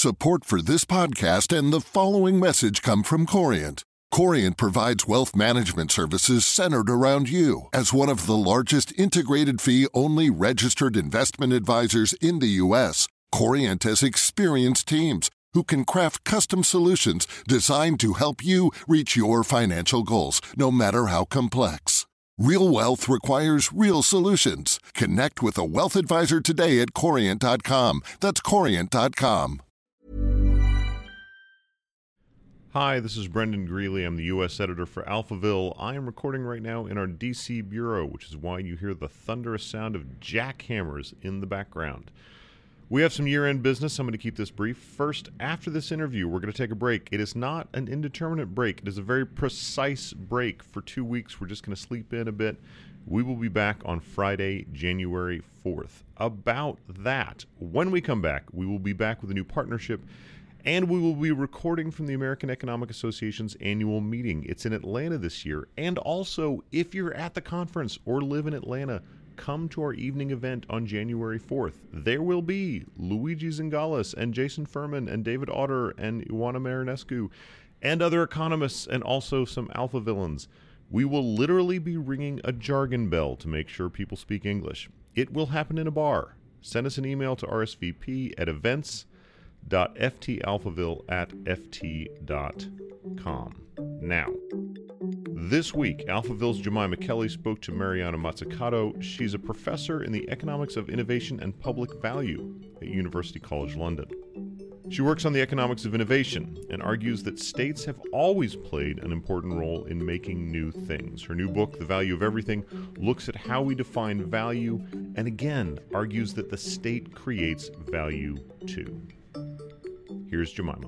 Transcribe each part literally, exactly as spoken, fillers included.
Support for this podcast and the following message come from Corient. Corient provides wealth management services centered around you. As one of the largest integrated fee-only registered investment advisors in the U S, Corient has experienced teams who can craft custom solutions designed to help you reach your financial goals, no matter how complex. Real wealth requires real solutions. Connect with a wealth advisor today at corient dot com. That's corient dot com. Hi, this is Brendan Greeley. I'm the U S editor for Alphaville. I am recording right now in our D C bureau, which is why you hear the thunderous sound of jackhammers in the background. We have some year-end business. I'm going to keep this brief. First, after this interview, we're going to take a break. It is not an indeterminate break. It is a very precise break for two weeks. We're just going to sleep in a bit. We will be back on Friday, January fourth. About that, when we come back, we will be back with a new partnership, and we will be recording from the American Economic Association's annual meeting. It's in Atlanta this year. And also, if you're at the conference or live in Atlanta, come to our evening event on January fourth. There will be Luigi Zingales and Jason Furman and David Autor and Ioana Marinescu and other economists and also some alpha villains. We will literally be ringing a jargon bell to make sure people speak English. It will happen in a bar. Send us an email to R S V P at events dot f t alphaville at f t dot com. Now, this week, Alphaville's Jemima Kelly spoke to Mariana Mazzucato. She's a professor in the economics of innovation and public value at University College London. She works on the economics of innovation and argues that states have always played an important role in making new things. Her new book, The Value of Everything, looks at how we define value and again argues that the state creates value too. Here's Jemima.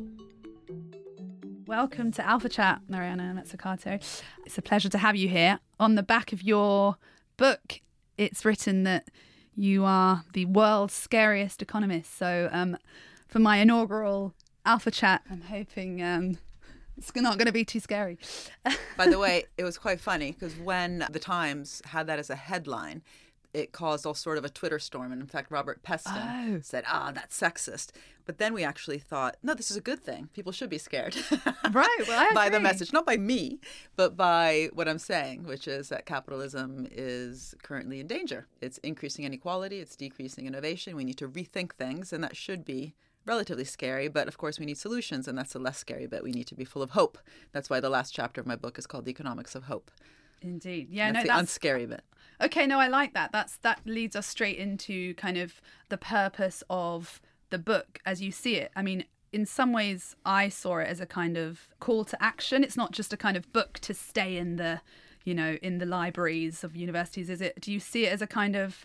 Welcome to Alpha Chat, Mariana Mazzucato. It's a pleasure to have you here. On the back of your book, it's written that you are the world's scariest economist. So um, for my inaugural Alpha Chat, I'm hoping um, it's not going to be too scary. By the way, it was quite funny because when the Times had that as a headline, it caused all sort of a Twitter storm. And in fact, Robert Peston oh. said, ah, that's sexist. But then we actually thought, no, this is a good thing. People should be scared. Right. Well, I by agree. the message, not by me, but by what I'm saying, which is that capitalism is currently in danger. It's increasing inequality. It's decreasing innovation. We need to rethink things. And that should be relatively scary. But of course, we need solutions. And that's the less scary bit. We need to be full of hope. That's why the last chapter of my book is called The Economics of Hope. Indeed. Yeah, that's no, the that's unscary bit. Okay, no, I like that. That's that leads us straight into kind of the purpose of the book as you see it. I mean, in some ways, I saw it as a kind of call to action. It's not just a kind of book to stay in the, you know, in the libraries of universities. Is it? Do you see it as a kind of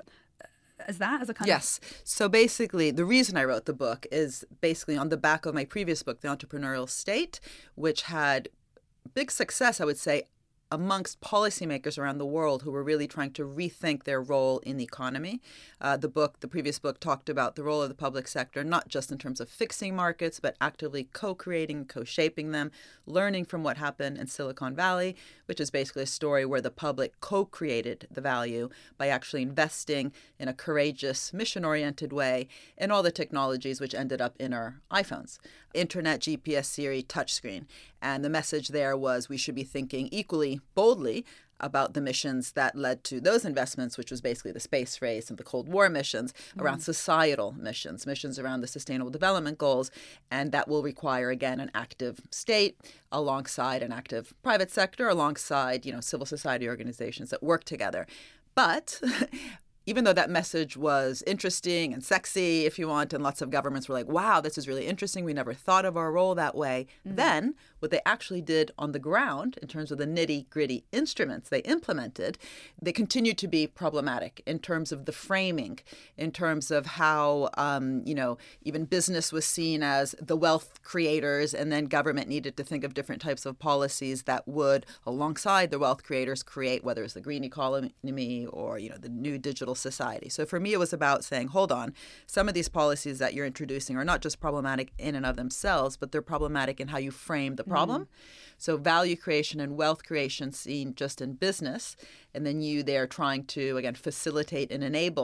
as that as a kind yes. of... Yes. So basically, the reason I wrote the book is basically on the back of my previous book, The Entrepreneurial State, which had big success, I would say, amongst policymakers around the world who were really trying to rethink their role in the economy. Uh, the book, the previous book, talked about the role of the public sector, not just in terms of fixing markets, but actively co-creating, co-shaping them, learning from what happened in Silicon Valley, which is basically a story where the public co-created the value by actually investing in a courageous, mission-oriented way in all the technologies which ended up in our iPhones. Internet, G P S, Siri, touchscreen. And the message there was we should be thinking equally boldly about the missions that led to those investments, which was basically the space race and the Cold War missions, mm. around societal missions, missions around the Sustainable Development Goals. And that will require, again, an active state alongside an active private sector, alongside, you know, civil society organizations that work together. But even though that message was interesting and sexy, if you want, and lots of governments were like, wow, this is really interesting. We never thought of our role that way. Mm-hmm. Then what they actually did on the ground in terms of the nitty-gritty instruments they implemented, they continued to be problematic in terms of the framing, in terms of how, um, you know, even business was seen as the wealth creators, and then government needed to think of different types of policies that would, alongside the wealth creators, create, whether it's the green economy or, you know, the new digital society. So for me, it was about saying, hold on, some of these policies that you're introducing are not just problematic in and of themselves, but they're problematic in how you frame the problem. Mm-hmm. So value creation and wealth creation seen just in business, and then you there trying to, again, facilitate and enable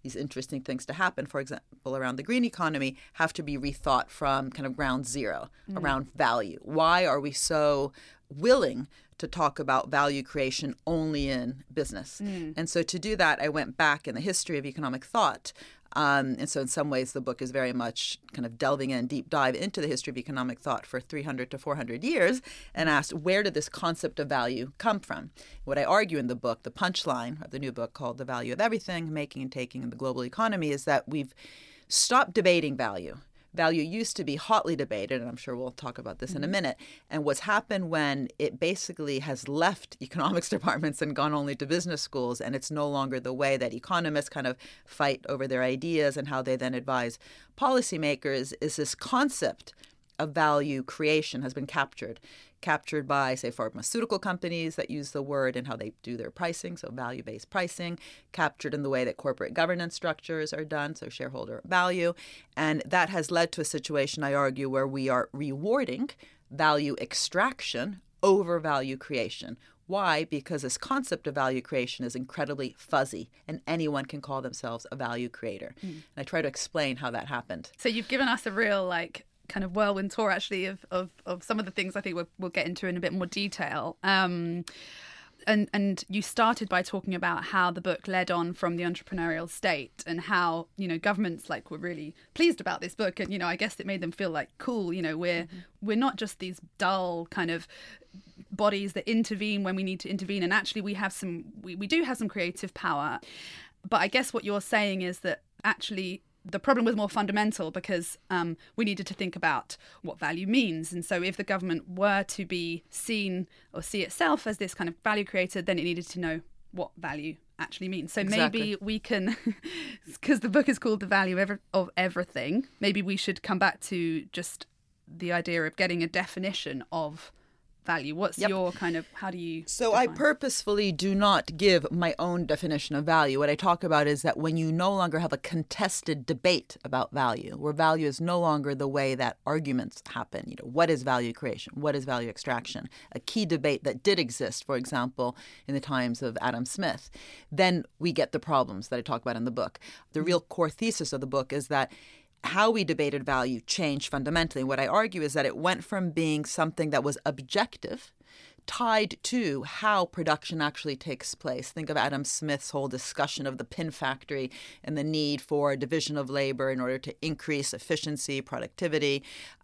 these interesting things to happen, for example, around the green economy, have to be rethought from kind of ground zero mm. around value. Why are we so willing to talk about value creation only in business? Mm. And so to do that, I went back in the history of economic thought. Um, and so in some ways, the book is very much kind of delving in, deep dive into the history of economic thought for three hundred to four hundred years and asked, where did this concept of value come from? What I argue in the book, the punchline of the new book called The Value of Everything, Making and Taking in the Global Economy, is that we've stopped debating value. Value used to be hotly debated, and I'm sure we'll talk about this mm-hmm. in a minute. And what's happened when it basically has left economics departments and gone only to business schools, and it's no longer the way that economists kind of fight over their ideas and how they then advise policymakers, is this concept of value creation has been captured. Captured by, say, pharmaceutical companies that use the word and how they do their pricing, so value-based pricing, captured in the way that corporate governance structures are done, so shareholder value. And that has led to a situation, I argue, where we are rewarding value extraction over value creation. Why? Because this concept of value creation is incredibly fuzzy, and anyone can call themselves a value creator. Mm. And I try to explain how that happened. So you've given us a real, like, kind of whirlwind tour, actually, of, of, of some of the things I think we'll, we'll get into in a bit more detail. Um, and and you started by talking about how the book led on from the entrepreneurial state and how, you know, governments like were really pleased about this book. And, you know, I guess it made them feel like, cool, you know, we're mm-hmm. we're not just these dull kind of bodies that intervene when we need to intervene. And actually we have some, we, we do have some creative power. But I guess what you're saying is that actually the problem was more fundamental because um, we needed to think about what value means. And so if the government were to be seen or see itself as this kind of value creator, then it needed to know what value actually means. So exactly. maybe we can, because the book is called The Value Ever- of Everything, maybe we should come back to just the idea of getting a definition of value. What's yep. your kind of, how do you So define? I purposefully do not give my own definition of value. What I talk about is that when you no longer have a contested debate about value, where value is no longer the way that arguments happen, you know, what is value creation? What is value extraction? A key debate that did exist, for example, in the times of Adam Smith, then we get the problems that I talk about in the book. The real core thesis of the book is that how we debated value changed fundamentally. What I argue is that it went from being something that was objective, tied to how production actually takes place. Think of Adam Smith's whole discussion of the pin factory and the need for a division of labor in order to increase efficiency, productivity,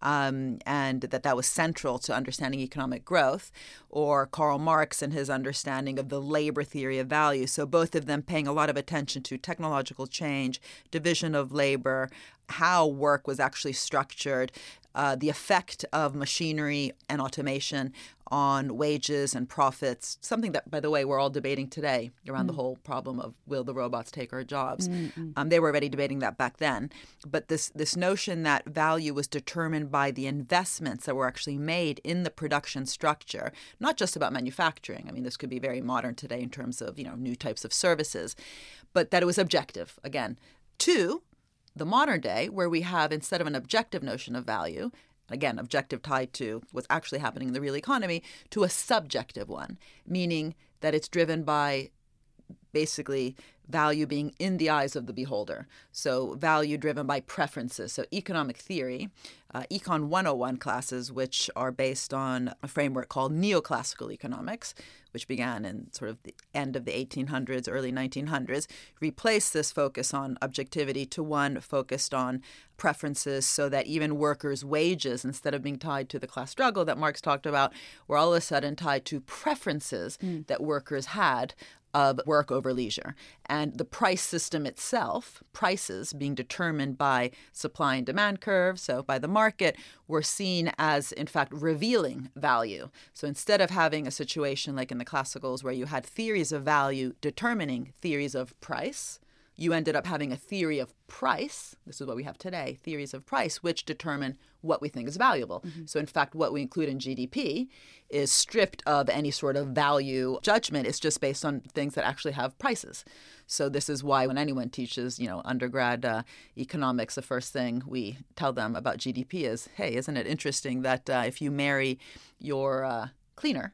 um, and that that was central to understanding economic growth. Or Karl Marx and his understanding of the labor theory of value. So both of them paying a lot of attention to technological change, division of labor, how work was actually structured, uh, the effect of machinery and automation on wages and profits, something that, by the way, we're all debating today around mm. the whole problem of will the robots take our jobs. Um, they were already debating that back then. But this, this notion that value was determined by the investments that were actually made in the production structure, not just about manufacturing. I mean, this could be very modern today in terms of, you know, new types of services, but that it was objective, again. Two, the modern day, where we have, instead of an objective notion of value, again, objective tied to what's actually happening in the real economy, to a subjective one, meaning that it's driven by basically value being in the eyes of the beholder. So value driven by preferences. So economic theory, uh, Econ one oh one classes, which are based on a framework called neoclassical economics, which began in sort of the end of the eighteen hundreds, early nineteen hundreds, replaced this focus on objectivity to one focused on preferences, so that even workers' wages, instead of being tied to the class struggle that Marx talked about, were all of a sudden tied to preferences mm. that workers had of work over leisure. And the price system itself, prices being determined by supply and demand curves, so by the market, were seen as, in fact, revealing value. So instead of having a situation like in the classicals where you had theories of value determining theories of price, you ended up having a theory of price. This is what we have today, theories of price, which determine what we think is valuable. Mm-hmm. So in fact, what we include in G D P is stripped of any sort of value judgment. It's just based on things that actually have prices. So this is why when anyone teaches, you know, undergrad uh, economics, the first thing we tell them about G D P is, hey, isn't it interesting that uh, if you marry your uh, cleaner,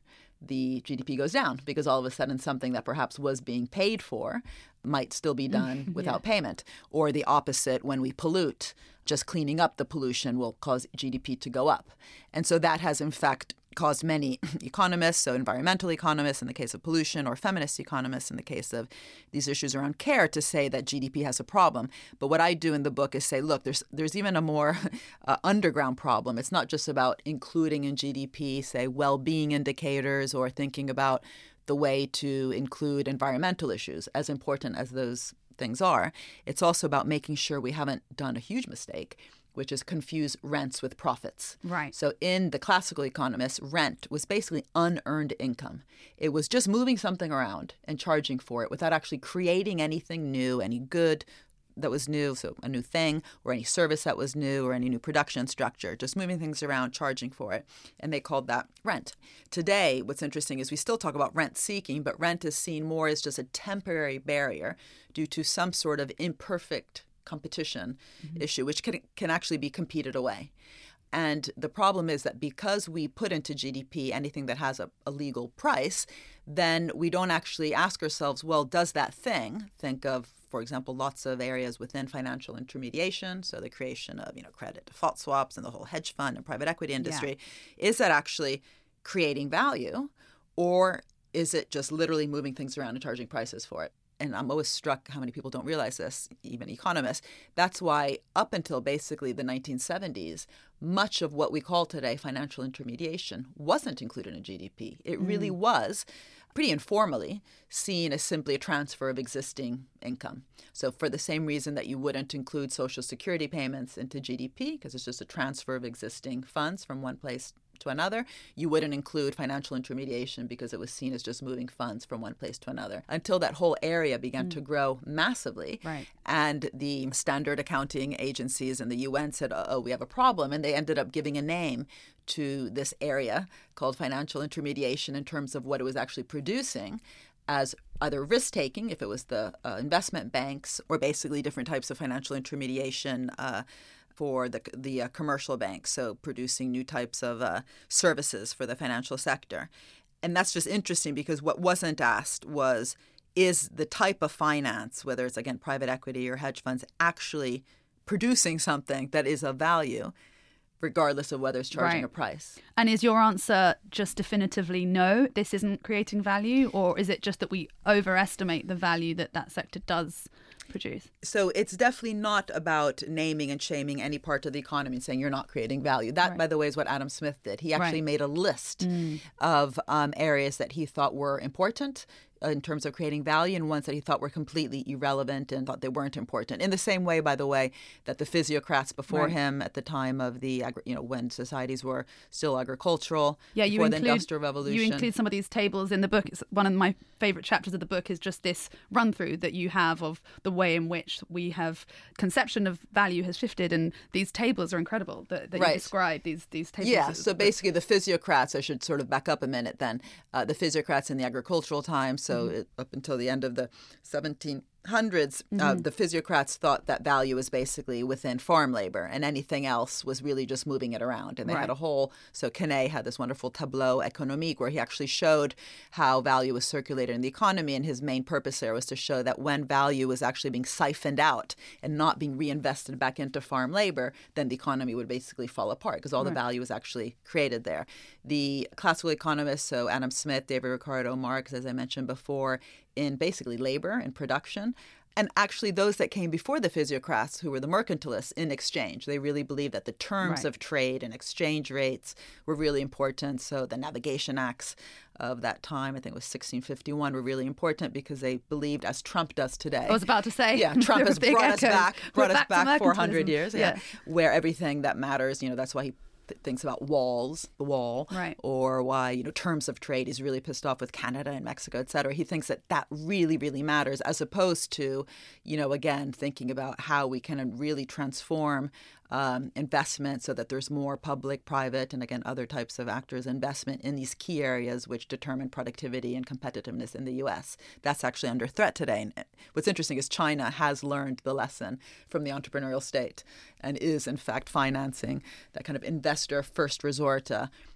the G D P goes down because all of a sudden something that perhaps was being paid for might still be done without yeah. payment. Or the opposite, when we pollute, just cleaning up the pollution will cause G D P to go up. And so that has, in fact, caused many economists, so environmental economists in the case of pollution, or feminist economists in the case of these issues around care, to say that G D P has a problem. But what I do in the book is say, look, there's there's even a more uh, underground problem. It's not just about including in G D P, say, well-being indicators, or thinking about the way to include environmental issues, as important as those things are. It's also about making sure we haven't done a huge mistake, which is confuse rents with profits. Right. So in the classical economists, rent was basically unearned income. It was just moving something around and charging for it without actually creating anything new, any good that was new, so a new thing, or any service that was new, or any new production structure, just moving things around, charging for it. And they called that rent. Today, what's interesting is we still talk about rent seeking, but rent is seen more as just a temporary barrier due to some sort of imperfect competition mm-hmm. issue, which can can actually be competed away. And the problem is that because we put into G D P anything that has a, a legal price, then we don't actually ask ourselves, well, does that thing, think of, for example, lots of areas within financial intermediation, so the creation of, you know, credit default swaps and the whole hedge fund and private equity industry, yeah. is that actually creating value, or is it just literally moving things around and charging prices for it? And I'm always struck how many people don't realize this, even economists. That's why up until basically the nineteen seventies, much of what we call today financial intermediation wasn't included in G D P. It mm. really was, pretty informally, seen as simply a transfer of existing income. So for the same reason that you wouldn't include Social Security payments into G D P, because it's just a transfer of existing funds from one place to another, you wouldn't include financial intermediation because it was seen as just moving funds from one place to another, until that whole area began mm. to grow massively. Right. And the standard accounting agencies in the U N said, oh, we have a problem. And they ended up giving a name to this area called financial intermediation in terms of what it was actually producing as either risk-taking, if it was the uh, investment banks, or basically different types of financial intermediation uh, for the the uh, commercial banks, so producing new types of uh, services for the financial sector. And that's just interesting because what wasn't asked was, is the type of finance, whether it's, again, private equity or hedge funds, actually producing something that is of value, regardless of whether it's charging right. a price. And is your answer just definitively no, this isn't creating value? Or is it just that we overestimate the value that that sector does produce? So it's definitely not about naming and shaming any part of the economy and saying you're not creating value. That, right. by the way, is what Adam Smith did. He actually right. made a list mm. of um, areas that he thought were important in terms of creating value, and ones that he thought were completely irrelevant and thought they weren't important. In the same way, by the way, that the physiocrats before right. him at the time of the, you know, when societies were still agricultural, yeah, you before include, the Industrial Revolution. You include some of these tables in the book. It's one of my favorite chapters of the book is just this run through that you have of the way in which we have conception of value has shifted, and these tables are incredible that, that right. you describe these these tables. Yeah, so basically the physiocrats, I should sort of back up a minute then, uh, the physiocrats in the agricultural time, so mm-hmm. it, up until the end of the seventeen hundreds, mm-hmm. uh, the physiocrats thought that value was basically within farm labor, and anything else was really just moving it around. And they right. had a whole, so Quenet had this wonderful tableau économique where he actually showed how value was circulated in the economy, and his main purpose there was to show that when value was actually being siphoned out and not being reinvested back into farm labor, then the economy would basically fall apart because all right. the value was actually created there. The classical economists, so Adam Smith, David Ricardo, Marx, as I mentioned before, in basically labor and production. And actually those that came before the physiocrats, who were the mercantilists, in exchange. They really believed that the terms right. of trade and exchange rates were really important. So the Navigation Acts of that time, I think it was sixteen fifty-one, were really important because they believed, as Trump does today. I was about to say. Yeah, Trump has brought us back, brought us back, back four hundred years, yeah, yeah. where everything that matters, you know, that's why he th- thinks about walls, the wall, right. or why, you know, terms of trade. He's really pissed off with Canada and Mexico, et cetera. He thinks that that really, really matters, as opposed to, you know, again, thinking about how we can really transform um, investment so that there's more public, private, and again, other types of actors' investment in these key areas which determine productivity and competitiveness in the U S. That's actually under threat today. And what's interesting is China has learned the lesson from the entrepreneurial state and is, in fact, financing that kind of investor first resort uh,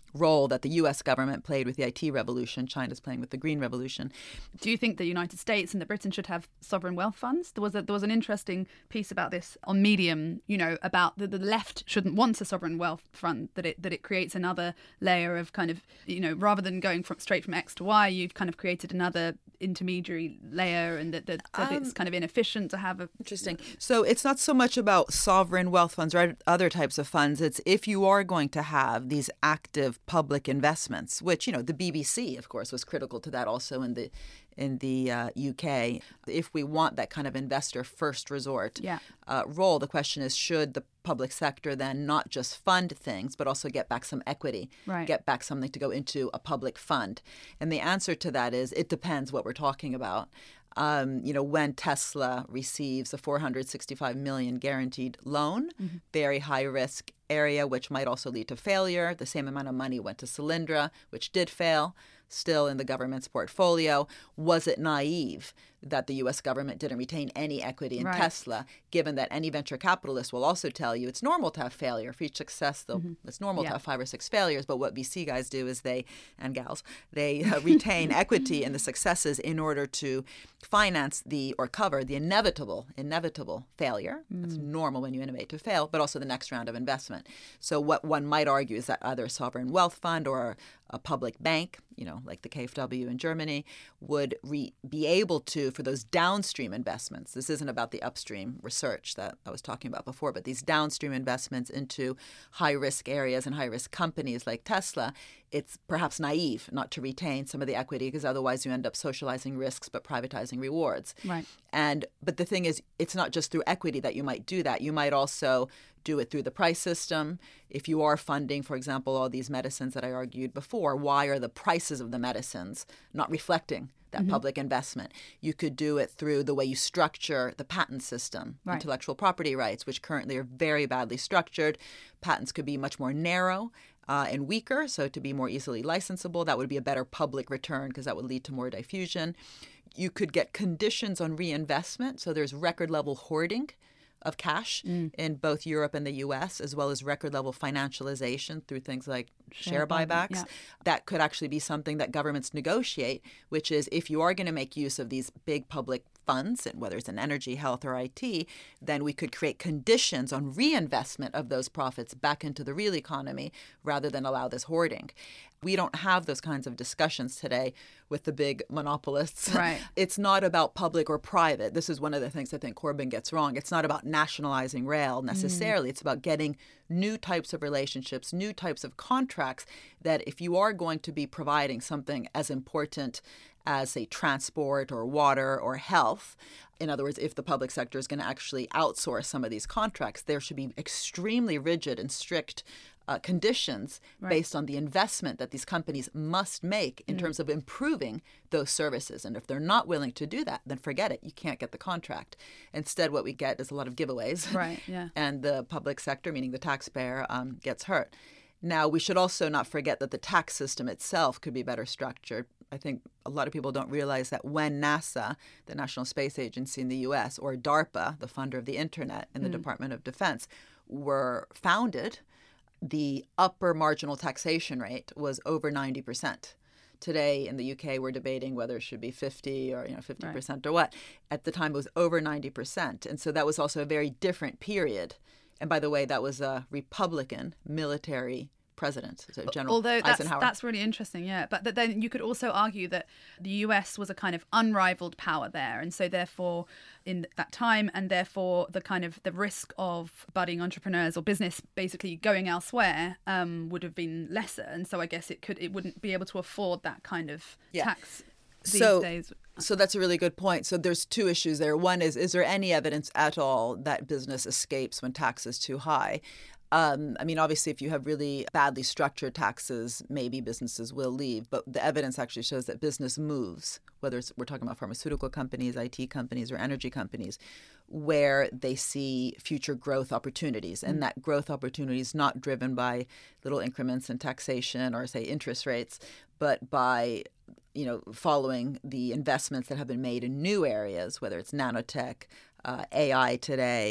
role that the U S government played with the I T revolution. China's playing with the green revolution. Do you think the United States and that Britain should have sovereign wealth funds? There was a, there was an interesting piece about this on Medium, you know, about the, the left shouldn't want a sovereign wealth fund, that it that it creates another layer of kind of, you know, rather than going from straight from X to Y, you've kind of created another intermediary layer, and that, that, that um, it's kind of inefficient to have a... Interesting. So it's not so much about sovereign wealth funds or other types of funds. It's if you are going to have these active public investments, which, you know, the B B C, of course, was critical to that also in the in the uh, U K. If we want that kind of investor first resort yeah. uh, role, the question is, should the public sector then not just fund things, but also get back some equity, right. get back something to go into a public fund? And the answer to that is it depends what we're talking about. Um, you know, when Tesla receives a four hundred sixty-five million dollars guaranteed loan, mm-hmm. very high risk area, which might also lead to failure. The same amount of money went to Solyndra, which did fail, still in the government's portfolio. Was it naive that the U S government didn't retain any equity in right. Tesla, given that any venture capitalist will also tell you it's normal to have failure. For each success, though, mm-hmm. it's normal yeah. to have five or six failures. But what V C guys do is they, and gals, they uh, retain equity in the successes in order to finance the, or cover the inevitable, inevitable failure. Mm. It's normal when you innovate to fail, but also the next round of investment. So what one might argue is that either a sovereign wealth fund or a public bank, you know, like the K F W in Germany, would re- be able to, for those downstream investments, this isn't about the upstream research that I was talking about before, but these downstream investments into high-risk areas and high-risk companies like Tesla, it's perhaps naive not to retain some of the equity, because otherwise you end up socializing risks but privatizing rewards. Right. And but the thing is, it's not just through equity that you might do that. You might also do it through the price system. If you are funding, for example, all these medicines that I argued before, why are the prices of the medicines not reflecting that mm-hmm. public investment? You could do it through the way you structure the patent system, right. intellectual property rights, which currently are very badly structured. Patents could be much more narrow uh, and weaker, so to be more easily licensable. That would be a better public return because that would lead to more diffusion. You could get conditions on reinvestment, so there's record level hoarding of cash mm. in both Europe and the U S, as well as record level financialization through things like share, share buybacks. Yeah. That could actually be something that governments negotiate, which is if you are going to make use of these big public funds, whether it's in energy, health, or I T, then we could create conditions on reinvestment of those profits back into the real economy rather than allow this hoarding. We don't have those kinds of discussions today with the big monopolists. Right. It's not about public or private. This is one of the things I think Corbyn gets wrong. It's not about nationalizing rail necessarily. Mm. It's about getting new types of relationships, new types of contracts that if you are going to be providing something as important as, say, transport or water or health, in other words, if the public sector is going to actually outsource some of these contracts, there should be extremely rigid and strict Uh, conditions right. based on the investment that these companies must make in mm. terms of improving those services. And if they're not willing to do that, then forget it. You can't get the contract. Instead, what we get is a lot of giveaways. Right, yeah. And the public sector, meaning the taxpayer, um, gets hurt. Now, we should also not forget that the tax system itself could be better structured. I think a lot of people don't realize that when NASA, the National Space Agency in the U S, or DARPA, the funder of the Internet in the mm. Department of Defense, were founded, the upper marginal taxation rate was over ninety percent. Today in the U K, we're debating whether it should be fifty or you know fifty percent right. or what. At the time, it was over ninety percent. And so that was also a very different period. And by the way, that was a Republican military president, so General Although that's, Eisenhower. That's really interesting, yeah. But th- then you could also argue that the U S was a kind of unrivaled power there. And so therefore, in that time, and therefore the kind of the risk of budding entrepreneurs or business basically going elsewhere um, would have been lesser. And so I guess it could it wouldn't be able to afford that kind of yeah. tax these so, days. So that's a really good point. So there's two issues there. One is, is there any evidence at all that business escapes when tax is too high? Um, I mean, obviously, if you have really badly structured taxes, maybe businesses will leave. But the evidence actually shows that business moves, whether it's, we're talking about pharmaceutical companies, I T companies, or energy companies, where they see future growth opportunities. And mm. that growth opportunity is not driven by little increments in taxation or, say, interest rates, but by you know, following the investments that have been made in new areas, whether it's nanotech, uh, A I today,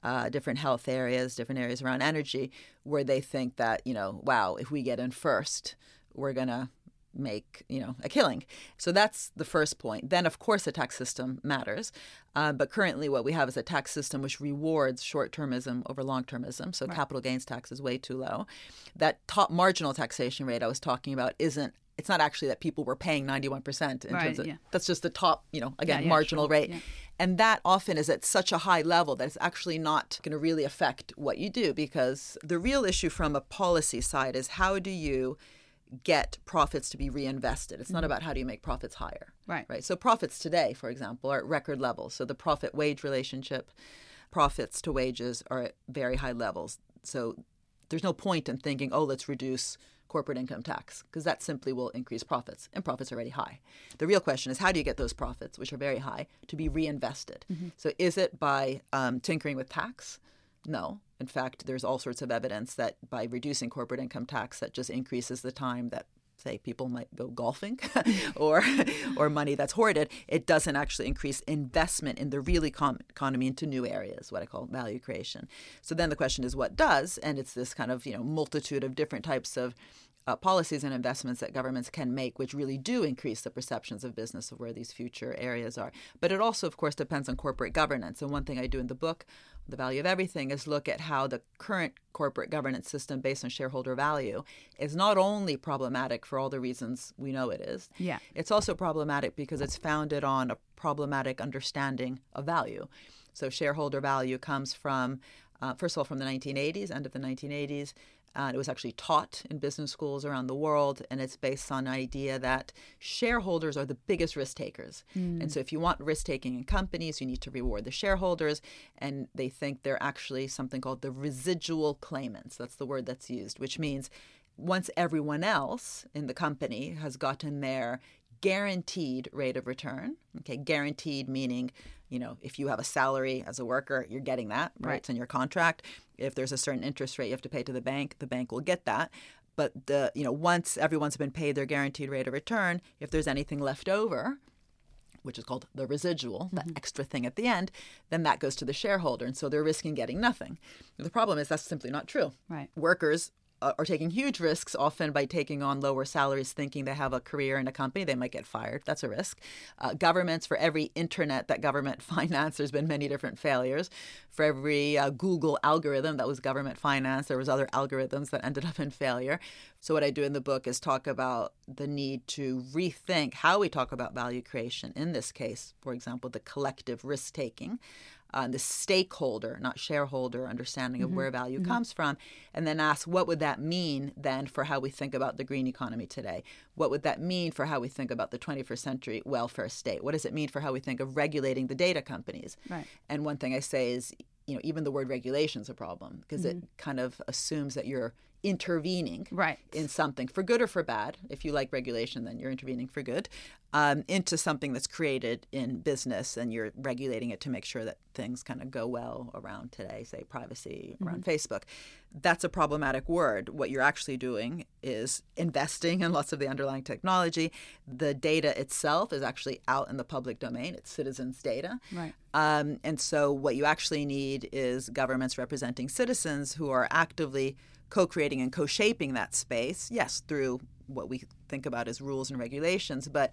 uh, different health areas, different areas around energy, where they think that, you know, wow, if we get in first, we're going to make, you know, a killing. So that's the first point. Then, of course, the tax system matters. Uh, but currently what we have is a tax system which rewards short-termism over long-termism. So right. capital gains tax is way too low. That top marginal taxation rate I was talking about isn't, it's not actually that people were paying ninety-one percent in right, terms of, yeah. that's just the top, you know, again, yeah, yeah, marginal sure. rate. Yeah. And that often is at such a high level that it's actually not going to really affect what you do, because the real issue from a policy side is how do you get profits to be reinvested. It's mm-hmm. not about how do you make profits higher. Right. Right. So profits today, for example, are at record levels. So the profit-wage relationship, profits to wages are at very high levels. So there's no point in thinking, oh, let's reduce corporate income tax, because that simply will increase profits, and profits are already high. The real question is how do you get those profits, which are very high, to be reinvested? Mm-hmm. So is it by um, tinkering with tax? No. In fact, there's all sorts of evidence that by reducing corporate income tax, that just increases the time that, say, people might go golfing or or money that's hoarded. It doesn't actually increase investment in the real econ- economy into new areas, what I call value creation. So then the question is what does? And it's this kind of, you know, multitude of different types of Uh, policies and investments that governments can make, which really do increase the perceptions of business of where these future areas are. But it also, of course, depends on corporate governance. And one thing I do in the book, The Value of Everything, is look at how the current corporate governance system based on shareholder value is not only problematic for all the reasons we know it is, yeah. it's also problematic because it's founded on a problematic understanding of value. So shareholder value comes from, uh, first of all, from the nineteen eighties, end of the nineteen eighties. Uh, it was actually taught in business schools around the world, and it's based on an idea that shareholders are the biggest risk takers. Mm. And so if you want risk taking in companies, you need to reward the shareholders. And they think they're actually something called the residual claimants. That's the word that's used, which means once everyone else in the company has gotten their guaranteed rate of return, okay, guaranteed meaning, you know, if you have a salary as a worker, you're getting that, right? right. It's in your contract. If there's a certain interest rate you have to pay to the bank, the bank will get that. But the, you know, once everyone's been paid their guaranteed rate of return, if there's anything left over, which is called the residual, mm-hmm. that extra thing at the end, then that goes to the shareholder. And so they're risking getting nothing. The problem is that's simply not true. Right. Workers are taking huge risks, often by taking on lower salaries, thinking they have a career in a company. They might get fired. That's a risk. Uh, governments, for every internet that government financed, there's been many different failures. For every uh, Google algorithm that was government financed, there was other algorithms that ended up in failure. So what I do in the book is talk about the need to rethink how we talk about value creation. In this case, for example, the collective risk-taking. Uh, the stakeholder, not shareholder, understanding of mm-hmm. where value mm-hmm. comes from, and then ask what would that mean then for how we think about the green economy today? What would that mean for how we think about the twenty-first century welfare state? What does it mean for how we think of regulating the data companies? Right. And one thing I say is, you know, even the word regulation is a problem because mm-hmm. it kind of assumes that you're intervening right. in something for good or for bad. If you like regulation, then you're intervening for good um, into something that's created in business, and you're regulating it to make sure that things kind of go well around today, say privacy around mm-hmm. Facebook. That's a problematic word. What you're actually doing is investing in lots of the underlying technology. The data itself is actually out in the public domain. It's citizens' data. Right. Um, and so what you actually need is governments representing citizens who are actively co-creating and co-shaping that space, yes, through what we think about as rules and regulations, but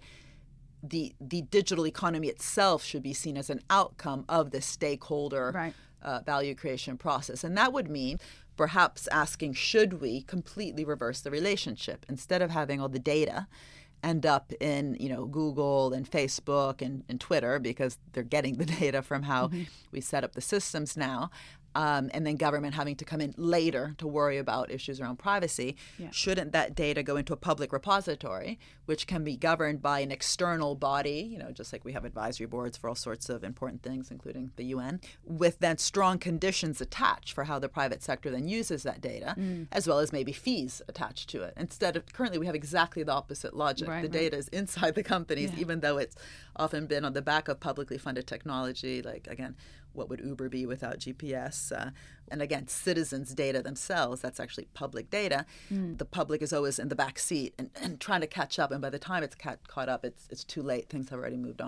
the the digital economy itself should be seen as an outcome of the stakeholder right. uh, value creation process. And that would mean perhaps asking, should we completely reverse the relationship? Instead of having all the data end up in, you know, Google and Facebook and, and Twitter, because they're getting the data from how mm-hmm. we set up the systems now, Um, and then government having to come in later to worry about issues around privacy, yeah. shouldn't that data go into a public repository, which can be governed by an external body, you know, just like we have advisory boards for all sorts of important things, including the U N, with then strong conditions attached for how the private sector then uses that data, mm. as well as maybe fees attached to it. Instead of, currently we have exactly the opposite logic. Right, the right. data is inside the companies, yeah. even though it's often been on the back of publicly funded technology, like, again, what would Uber be without G P S? Uh, and again, citizens' data themselves, that's actually public data. Mm. The public is always in the back seat and, and trying to catch up. And by the time it's ca- caught up, it's it's too late. Things have already moved on.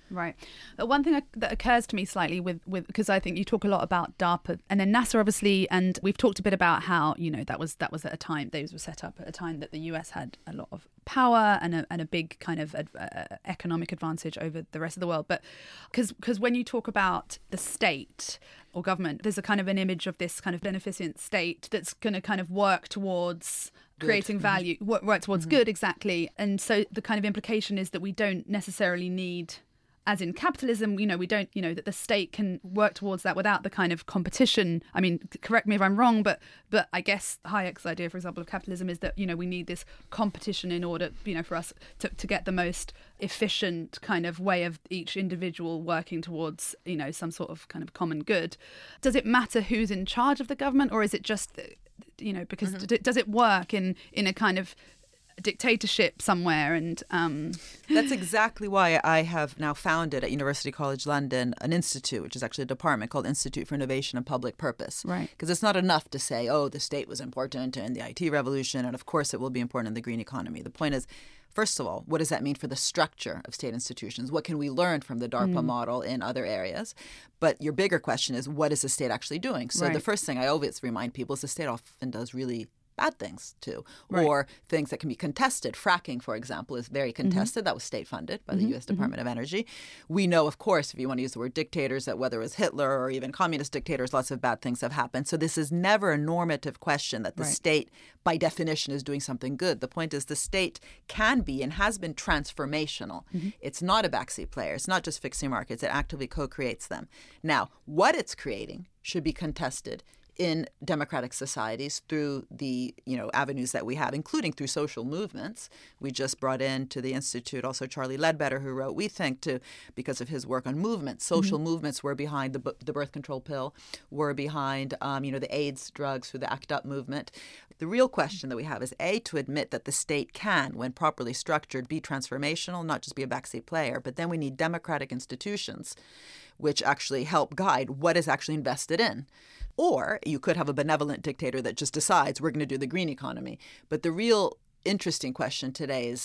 Right. Uh, one thing that occurs to me slightly with, with because I think you talk a lot about DARPA and then NASA, obviously, and we've talked a bit about how, you know, that was that was at a time, those were set up at a time that the U S had a lot of power and a, and a big kind of uh, economic advantage over the rest of the world. But because because when you talk about the state or government, there's a kind of an image of this kind of beneficent state that's going to kind of work towards good. creating value, mm-hmm. work, work towards mm-hmm. good, exactly. And so the kind of implication is that we don't necessarily need, as in capitalism, you know, we don't, you know, that the state can work towards that without the kind of competition. I mean, correct me if I'm wrong, but but I guess Hayek's idea, for example, of capitalism is that, you know, we need this competition in order, you know, for us to, to get the most efficient kind of way of each individual working towards, you know, some sort of kind of common good. Does it matter who's in charge of the government, or is it just, you know, because mm-hmm. d- does it work in, in a kind of dictatorship somewhere? And um that's exactly why I have now founded at University College London an institute, which is actually a department called Institute for Innovation and Public Purpose. Right. Because it's not enough to say, oh, the state was important in the I T revolution, and of course it will be important in the green economy. The point is, first of all, what does that mean for the structure of state institutions? What can we learn from the DARPA mm. model in other areas? But your bigger question is, what is the state actually doing? So right. the first thing I always remind people is the state often does really bad things too, right. or things that can be contested. Fracking, for example, is very contested. Mm-hmm. That was state funded by the mm-hmm. U S Department mm-hmm. of Energy. We know, of course, if you want to use the word dictators, that whether it was Hitler or even communist dictators, lots of bad things have happened. So this is never a normative question that the right. state, by definition, is doing something good. The point is the state can be and has been transformational. Mm-hmm. It's not a backseat player. It's not just fixing markets. It actively co-creates them. Now, what it's creating should be contested in democratic societies through the, you know, avenues that we have, including through social movements. We just brought in to the Institute also Charlie Ledbetter, who wrote We Think, to because of his work on movements. Social mm-hmm. movements were behind the the birth control pill, were behind, um, you know, the AIDS drugs through the ACT UP movement. The real question that we have is, A, to admit that the state can, when properly structured, be transformational, not just be a backseat player, but then we need democratic institutions which actually help guide what is actually invested in. Or you could have a benevolent dictator that just decides we're going to do the green economy. But the real interesting question today is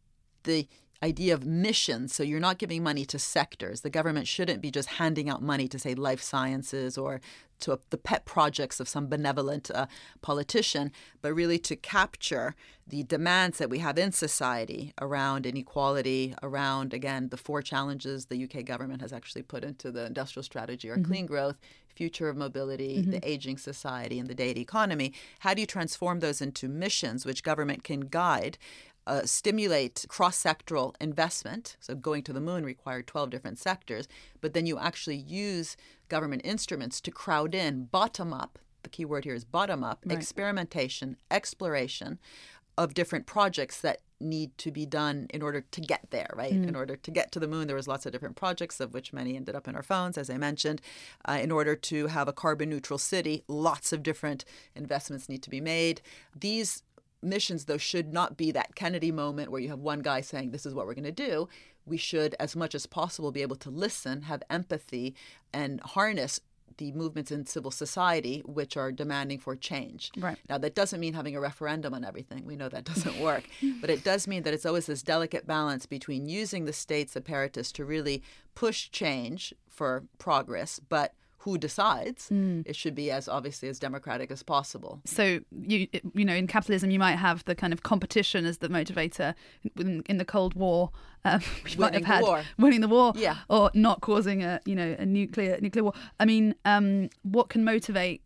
the idea of missions. So you're not giving money to sectors. The government shouldn't be just handing out money to, say, life sciences or to a, the pet projects of some benevolent uh, politician, but really to capture the demands that we have in society around inequality, around, again, the four challenges the U K government has actually put into the industrial strategy, or mm-hmm. clean growth, future of mobility, mm-hmm. the aging society, and the data economy. How do you transform those into missions which government can guide? Uh, stimulate cross-sectoral investment. So going to the moon required twelve different sectors, but then you actually use government instruments to crowd in bottom-up, the key word here is bottom-up, right. experimentation, exploration of different projects that need to be done in order to get there, right? Mm. In order to get to the moon, there was lots of different projects, of which many ended up in our phones, as I mentioned. Uh, in order to have a carbon neutral city, lots of different investments need to be made. These missions, though, should not be that Kennedy moment where you have one guy saying, this is what we're going to do. We should, as much as possible, be able to listen, have empathy, and harness the movements in civil society which are demanding for change. Right. Now, that doesn't mean having a referendum on everything. We know that doesn't work. But it does mean that it's always this delicate balance between using the state's apparatus to really push change for progress, but who decides, mm. it should be as obviously as democratic as possible. So, you you know, in capitalism, you might have the kind of competition as the motivator. In, in the Cold War, um, you might have had war. winning the war, yeah. or not causing a you know a nuclear nuclear war. I mean, um, what can motivate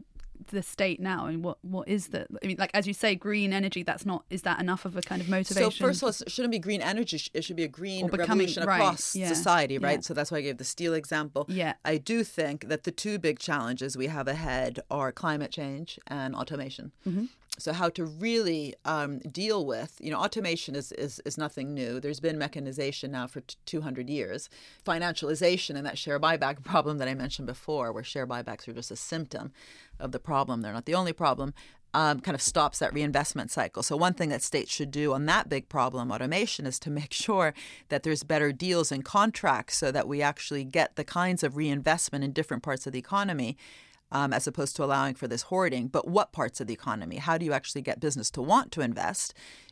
the state now? I mean, what what is the? I mean, like as you say, green energy. That's not. Is that enough of a kind of motivation? So first of all, it shouldn't be green energy. It should be a green becoming, revolution right, across yeah, society, right? Yeah. So that's why I gave the steel example. Yeah. I do think that the two big challenges we have ahead are climate change and automation. Mm-hmm. So how to really um, deal with, you know, automation is, is, is nothing new. There's been mechanization now for t- two hundred years. Financialization and that share buyback problem that I mentioned before, where share buybacks are just a symptom of the problem. They're not the only problem. Um, kind of stops that reinvestment cycle. So one thing that states should do on that big problem, automation, is to make sure that there's better deals and contracts so that we actually get the kinds of reinvestment in different parts of the economy, Um, as opposed to allowing for this hoarding. But what parts of the economy? How do you actually get business to want to invest?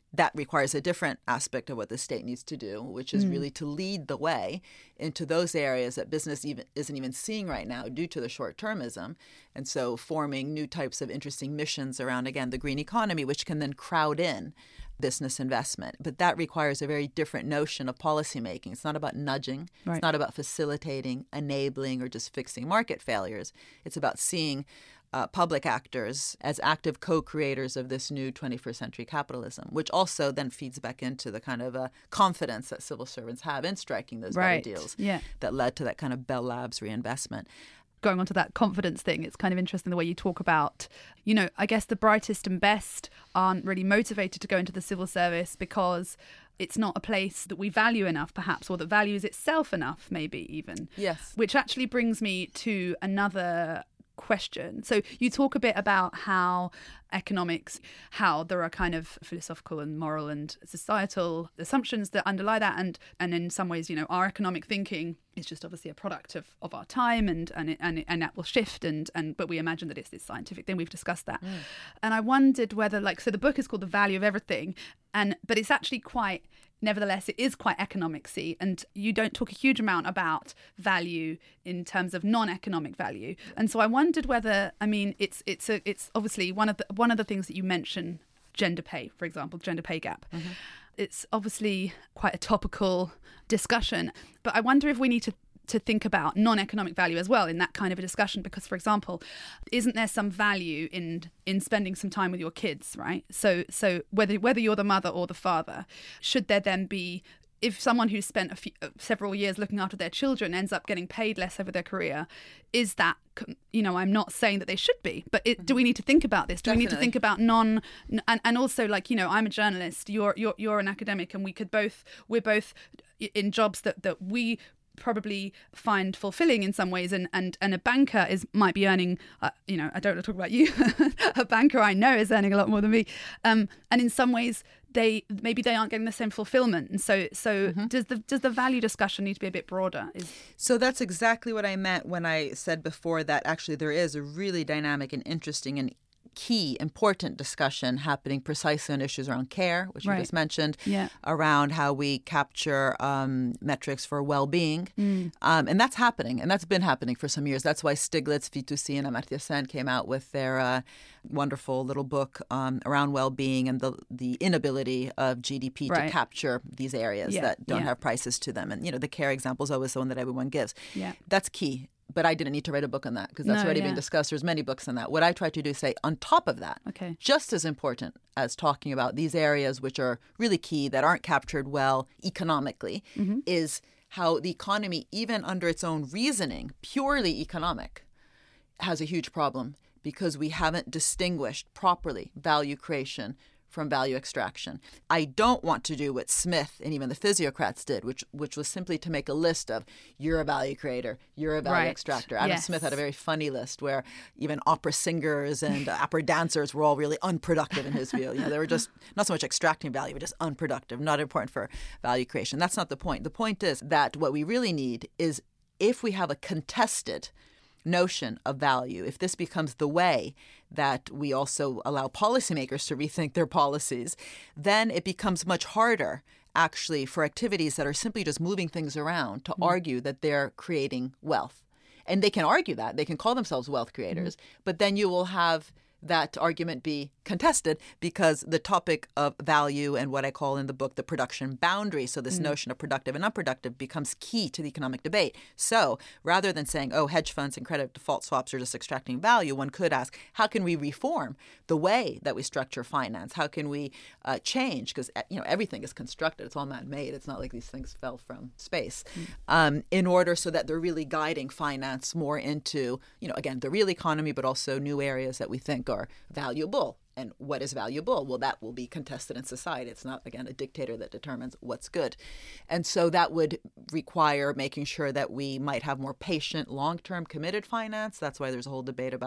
that requires a different aspect of what the state needs to do, which is mm. really to lead the way into those areas that business even isn't even seeing right now due to the short-termism. And so forming new types of interesting missions around, again, the green economy, which can then crowd in business investment. But that requires a very different notion of policymaking. It's not about nudging. Right. It's not about facilitating, enabling, or just fixing market failures. It's about seeing Uh, public actors as active co-creators of this new twenty-first century capitalism, which also then feeds back into the kind of uh, confidence that civil servants have in striking those right. better deals yeah. that led to that kind of Bell Labs reinvestment. Going on to that confidence thing, it's kind of interesting the way you talk about, you know, I guess the brightest and best aren't really motivated to go into the civil service because it's not a place that we value enough, perhaps, or that values itself enough, maybe even. Yes. Which actually brings me to another question. So you talk a bit about how economics, how there are kind of philosophical and moral and societal assumptions that underlie that, and and in some ways, you know, our economic thinking is just obviously a product of, of our time, and and it, and, it, and that will shift, and and but we imagine that it's this scientific thing. We've discussed that, mm. and I wondered whether, like, so the book is called The Value of Everything, and but it's actually quite. Nevertheless, it is quite economic-y, and you don't talk a huge amount about value in terms of non-economic value. And so I wondered whether, I mean, it's it's a, it's obviously one of the one of the things that you mention, gender pay, for example, gender pay gap. Mm-hmm. It's obviously quite a topical discussion, but I wonder if we need to to think about non-economic value as well in that kind of a discussion, because, for example, isn't there some value in in spending some time with your kids, right? So so whether whether you're the mother or the father, should there then be, if someone who's spent a few, several years looking after their children ends up getting paid less over their career, is that, you know, I'm not saying that they should be, but it, do we need to think about this? Do Definitely. we need to think about non, and, and also, like, you know, I'm a journalist, you're you're you're an academic, and we could both, we're both in jobs that, that we probably find fulfilling in some ways, and and and a banker is might be earning uh, you know, I don't want to talk about you a banker I know is earning a lot more than me, um and in some ways they maybe they aren't getting the same fulfillment, and so so mm-hmm. does the does the value discussion need to be a bit broader? Is so that's exactly what I meant when I said before that actually there is a really dynamic and interesting and key, important discussion happening precisely on issues around care, which right. you just mentioned, yeah. around how we capture um, metrics for well-being. Mm. Um, and that's happening, and that's been happening for some years. That's why Stiglitz, Fitoussi, and Amartya Sen came out with their uh, wonderful little book um, around well-being and the the inability of G D P right. to capture these areas yeah. that don't yeah. have prices to them. And, you know, the care example is always the one that everyone gives. Yeah. That's key. But I didn't need to write a book on that because that's no, already yeah. been discussed. There's many books on that. What I try to do is say, on top of that, okay. just as important as talking about these areas which are really key that aren't captured well economically, mm-hmm. is how the economy, even under its own reasoning, purely economic, has a huge problem because we haven't distinguished properly value creation from value extraction. I don't want to do what Smith and even the physiocrats did, which which was simply to make a list of, you're a value creator, you're a value right. extractor. Adam yes. Smith had a very funny list where even opera singers and opera dancers were all really unproductive in his view. You know, they were just not so much extracting value, but just unproductive, not important for value creation. That's not the point. The point is that what we really need is, if we have a contested notion of value, if this becomes the way that we also allow policymakers to rethink their policies, then it becomes much harder actually for activities that are simply just moving things around to mm-hmm. argue that they're creating wealth. And they can argue that. They can call themselves wealth creators, mm-hmm. but then you will have that argument be contested because the topic of value and what I call in the book the production boundary, so this mm. notion of productive and unproductive, becomes key to the economic debate. So rather than saying, oh, hedge funds and credit default swaps are just extracting value, one could ask, how can we reform the way that we structure finance? How can we uh, change? Because, you know, everything is constructed. It's all man-made. It's not like these things fell from space. Mm. Um, in order so that they're really guiding finance more into, you know, again, the real economy, but also new areas that we think are valuable. And what is valuable? Well, that will be contested in society. It's not, again, a dictator that determines what's good. And so that would require making sure that we might have more patient, long-term committed finance. That's why there's a whole debate about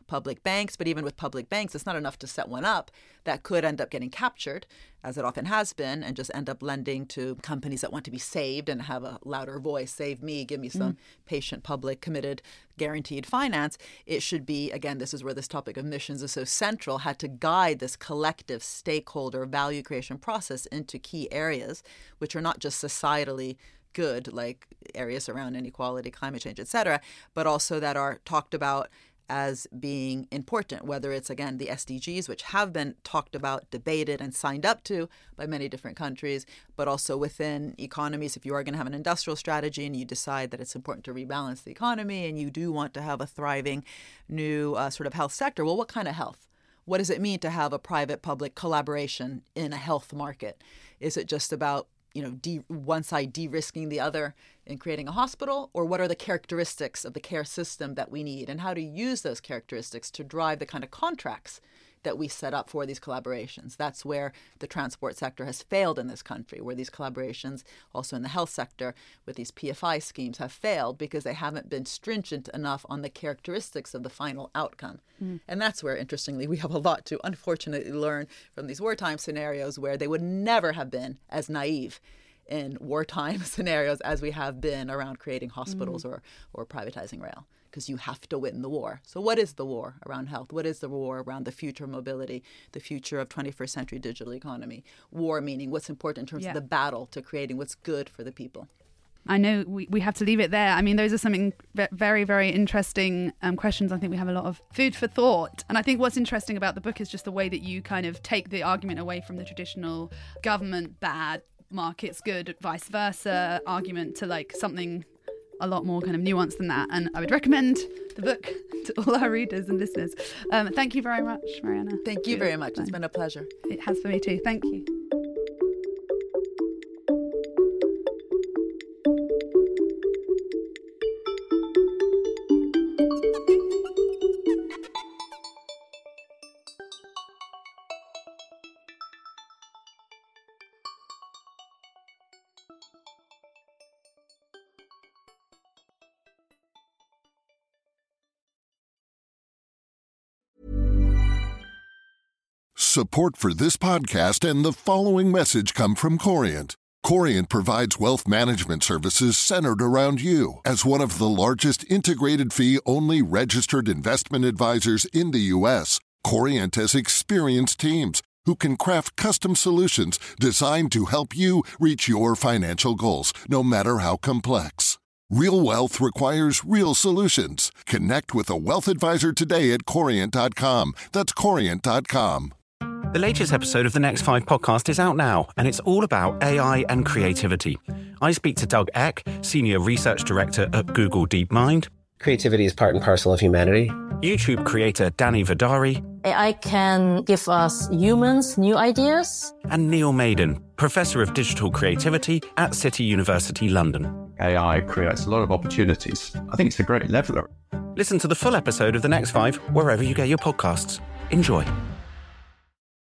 public banks. But even with public banks, it's not enough to set one up. That could end up getting captured, as it often has been, and just end up lending to companies that want to be saved and have a louder voice. Save me, give me some mm. patient, public, committed, guaranteed finance. It should be, again, this is where this topic of missions is so central, had to guide this collective stakeholder value creation process into key areas, which are not just societally good, like areas around inequality, climate change, et cetera, but also that are talked about as being important, whether it's, again, the S D Gs, which have been talked about, debated, and signed up to by many different countries, but also within economies. If you are going to have an industrial strategy and you decide that it's important to rebalance the economy and you do want to have a thriving new uh, sort of health sector, well, what kind of health? What does it mean to have a private-public collaboration in a health market? Is it just about you know, de- one side de-risking the other in creating a hospital? Or what are the characteristics of the care system that we need, and how to use those characteristics to drive the kind of contracts that we set up for these collaborations? That's where the transport sector has failed in this country, where these collaborations, also in the health sector, with these P F I schemes have failed because they haven't been stringent enough on the characteristics of the final outcome. Mm. And that's where, interestingly, we have a lot to unfortunately learn from these wartime scenarios, where they would never have been as naive in wartime scenarios as we have been around creating hospitals mm. or, or privatizing rail. Because you have to win the war. So what is the war around health? What is the war around the future of mobility, the future of twenty-first century digital economy? War meaning what's important in terms yeah. of the battle to creating what's good for the people. I know we, we have to leave it there. I mean, those are some very, very interesting um, questions. I think we have a lot of food for thought. And I think what's interesting about the book is just the way that you kind of take the argument away from the traditional government bad, markets good, vice versa argument to like something a lot more kind of nuanced than that. And I would recommend the book to all our readers and listeners. Um, thank you very much, Mariana. Thank you very much. It's been a pleasure. It has for me too. Thank you. Support for this podcast and the following message come from Corient. Corient provides wealth management services centered around you. As one of the largest integrated fee-only registered investment advisors in the U S, Corient has experienced teams who can craft custom solutions designed to help you reach your financial goals, no matter how complex. Real wealth requires real solutions. Connect with a wealth advisor today at corient dot com. That's corient dot com. The latest episode of the Next Five podcast is out now, and it's all about A I and creativity. I speak to Doug Eck, Senior Research Director at Google DeepMind. Creativity is part and parcel of humanity. YouTube creator Danny Vidari. A I can give us humans new ideas. And Neil Maiden, Professor of Digital Creativity at City University London. A I creates a lot of opportunities. I think it's a great leveler. Listen to the full episode of The Next Five wherever you get your podcasts. Enjoy.